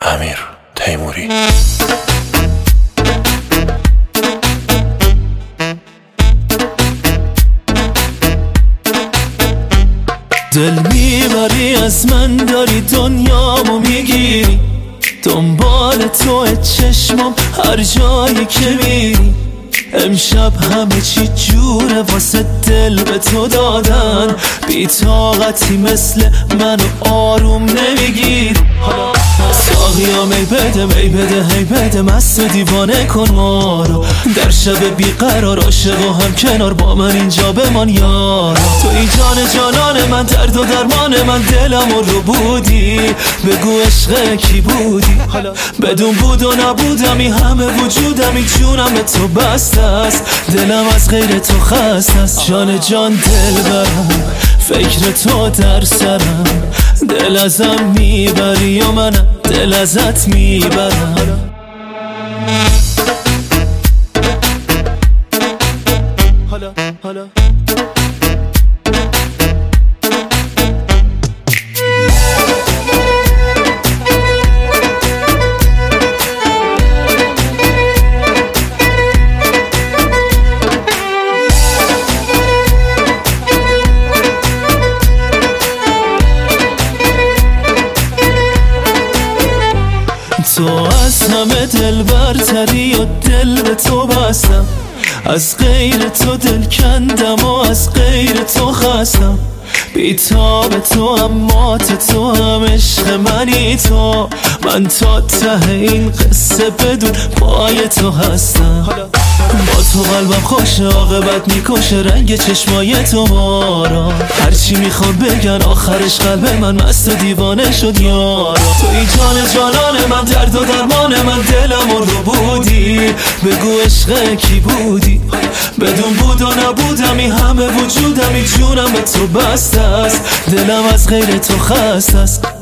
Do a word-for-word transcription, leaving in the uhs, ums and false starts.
امیر تیموری. دل میبری از من، داری دنیامو میگیری، دنبال تو چشمم هر جایی که میری. امشب همه چی جوره واسه دل به تو دادن، بی طاقتی مثل منو آروم نمیگیر. ساقیا می بده می بده هی بده، مست و دیوانه کن ما رو، در شب بیقرار عاشق و هم کنار با من اینجا بمان یارا. تو ای جان جانان من، درد و درمان من، دلم رو بودی، بگو عشق کی بودی. بدون بود و نبودمی همه وجودمی، جونم به تو بسته است، دلم از غیر تو خسته است. جان جان دل برم، فکر تو در سرم، دل ازم میبری و منم دل ازت میبرم. حالا حالا تو از همه دل برتری و دل به تو بستم، از غیر تو دل کندم و از غیر تو خستم. بیتاب تو اما تو هم عشق منی، تو من تا ته این قصه بدون پای تو هستم. با تو قلبم خوشه، عاقبت میکشه رنگ چشمای تو مارا، هرچی میخوام بگن آخرش قلب من مست و دیوانه شد یارا. تو ای جان جانان من، درد و درمان من، دلم رو بودی، بگو عشق کی بودی. بدون بود و نبودمی همه وجودمی، جونم به تو بسته است، دلم از غیر تو خسته است.